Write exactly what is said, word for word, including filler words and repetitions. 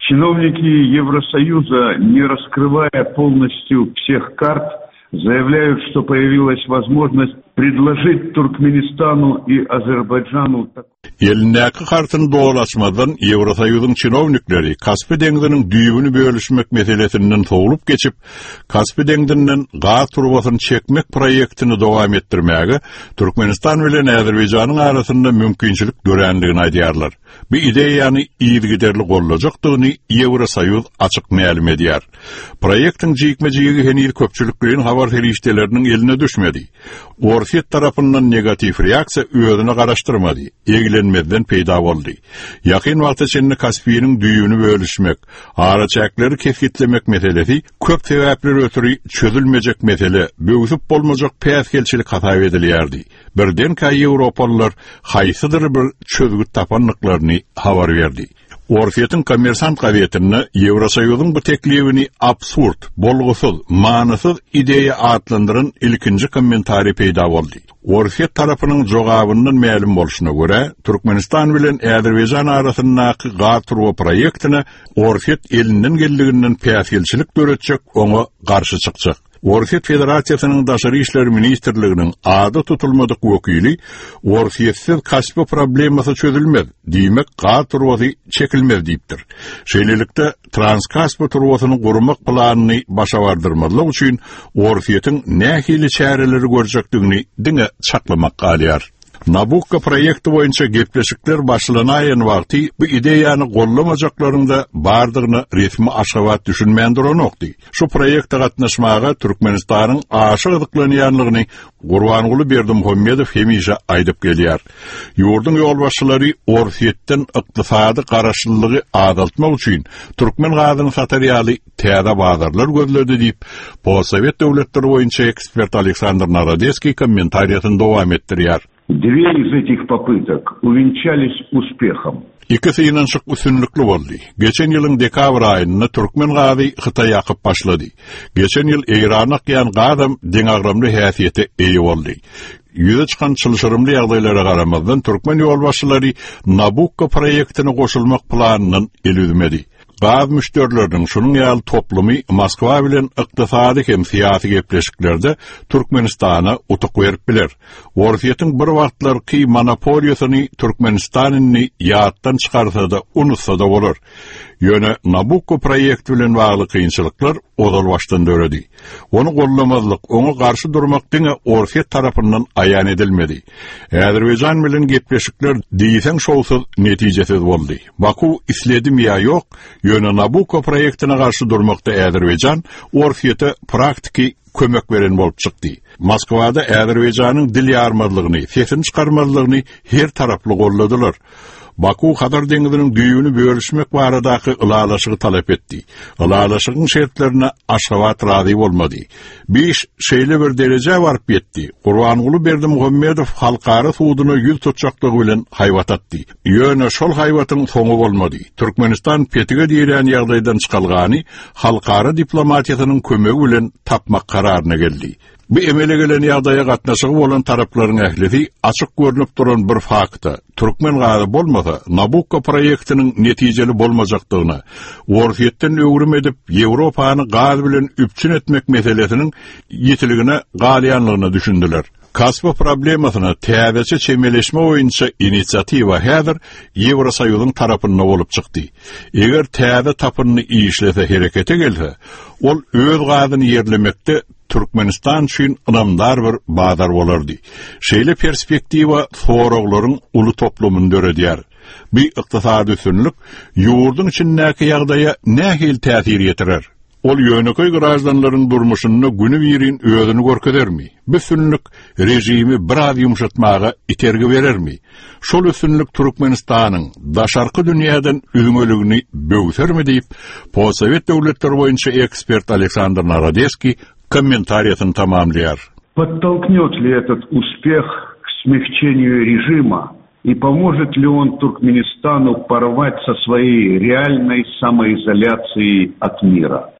Чиновники Евросоюза, не раскрывая полностью всех карт, заявляют, что появилась возможность предложить Туркменистану и Азербайджану... Elindäki kartyn dolaşmadan Ýewrosoýuzyň çinownikleri Kaspy deňziniň düýbüni bölüşmek meselesinden sowulup geçip, Kaspy deňzinden gaz turbasyny çekmek proýektini dowam etdirmäge Türkmenistan bilen Azerbaýjanyň arasynda mümkinçilik görendigini aýdýarlar. Bu ideýany ýygyderli gollajakdygyny Ýewrosoýuz açyk ma'lum edýär. Proýektiň jigmejigi henüz köpçüliklerin habar ferişdeleriniň eline düşmedi. Orfiýet tarapyndan negativ reaksiýa özüni garaşdyrmady. Egilenmeden peýda boldy. Ýakyn wagt içinde Kaspiynyň düýbüni bölüşmek, araçakları keskitlemek meselesi köp sebäpler ötüri çözülmejek mesele, böwsüp bolmajak päsgelçilik hatap edilýärdi. Birden ka Ýewropalylar haýsydyr bir çözgü tapanlyklaryny habar berdi. Orfiýetin kommersant gazetini Ýewrosoýuzyň bu teklibini absurd, bolgusyz, manasyz ideýa adlandyran ilkinji kommentary peýda boldy. Orfiýet tarapynyň jogabyndan ma'lum bolşuna görä, Türkmenistan bilen Azerbaýjan arasyndaky gaz turba proýektine Orfiýet elinden geldiginden päsgelçilik göretjek, oňa garşy çykjak. Orfiýet Federasiýasynyň daşary işler ministrliginiň ada tutulmadyk wekili Orfiýetsiz Kaspy problemasy çözülmez, diýmek gaz turbasy çekilmez diýipdir. Şeýlelikde Transkaspy turbasyny gurmak planyny başa bardyrmalyk üçin Orfiýetiň nähili çäreleri görjekdigini diňe çaklamak galýar. Nabucco proýekti boýunça gepleşikler başlanaýan wagty bu ideýany gollamajaklaryňda bardygyny resmi aşgabat düşünmändirenokdy. Şu proýekde gatnaşmaga Türkmenistanyň aşygdyklanýanlygyny Gurbanguly Berdimuhammedow hemişe aýdyp gelýär. Ýurdun ýolbaşçylary Orfiýetden ykdysady garaşlylygy adaltmak üçin türkmen gazyny satarýaly täze bazarlar gözledi diýip, Possovet döwletleri boýunça ekspert Aleksandr Narodeskiy kommentariýasyny dowam etdirýär. Две из этих попыток увенчались успехом. İkisi inançyk üstünlikli boldy. Geçen ýylyň dekabr aýynda Türkmen gazy Hytaý ýakyp başlady. Geçen ýyl Eýrana gyan gadam deňagramly häsiýete eýe boldy. Ýüze çykan çylşyrymly ýagdaýlara garamazdan Türkmen ýolbaşçylary Nabucco proýektine goşulmak planynyň elüdmedi. Gaz müşterilerinin şunun ýaly toplumy Moskwa bilen ykdysady hem syýasy gepleşiklerde Türkmenistana utuk berip biler. Orfiýetiň bir wagtlar ki monopoliýasyny Türkmenistanyny ýatdan çykarsa da unutsa da bolar. Ýöne Nabucco proýekti bilen bagly kynçylyklar odal başdan döredi. Onu gollamazlyk, oňa garşy durmak diňe Orfiýet tarapyndan aýan edilmedi. Azerbaýjan bilen gepleşikler diýsen şowsuz netijesiz boldy. Baku isledim ýa ýok, ýöne Nabucco proýektine garşy durmakda Azerbaýjan Orfiýete praktiki kömek beren bolup çykdy. Moskwada Azerbaýjanyň dil ýarmadlygyny, sesini çykarmadlygyny her taraply golladylar. Baku Hadar deňiziniň düýbüni bölüşmek baradaky ılalaşygy talap etdi. Ilalaşygyň şertlerine Aşgabat razy bolmady. Beş şeýle bir derece barıp ýetdi. Gurbanguly Berdimuhammedow halkara suwduny ýüz tutjaklygy bilen haýwat atdy. Ýöne şol haýwatyň soňy bolmady. Türkmenistan petige diýilen ýagdaýdan çykalgany halkara diplomatiýasynyň kömegi bilen tapmak kararyna geldi. Bu emele gelen ýagdaýa gatnaşygy bolan taraplaryň ählisi açyk görünip duran bir fakta. Türkmen gazy bolmasa, Nabucco proýektiniň netijeli bolmajakdygyna, Orfiýetden öwrüm edip Ýewropany gaz bilen üpçün etmek meselesiniň ýetiligine galýanlygyny düşündiler. Kaspy problemasyny täze çemeleşme boýunça inisiatiwa häzir Ýewrosoýuzyň tarapyndan bolup çykdy. Eger täze tapyny işlese herekete gelse, ol öz gazyny ýerlemekde Türkmenistan üçin ynamdar bir bazar bolardy. Şeýle perspektiwa soraglaryň uly toplumyny döredýär. Bu ykdysady üstünlik ýurdun içindäki ýagdaýa nähil täsir ýetirer. Ol ýöneköy garaşdanlaryň durmuşyny güni birin özüni görkezermi? Bu üstünlik rejimi biraz ýumşatmaga itergi berermi? Şol üstünlik Türkmenistanyň daşarky dünýäden üzüňeligini böwsermi diýip, Possovet döwletleri boýunça ekspert Aleksandr Narodeskiy комментариясын тамамляр. Подтолкнет ли этот успех к смягчению режима и поможет ли он Туркменистану порвать со своей реальной самоизоляцией от мира?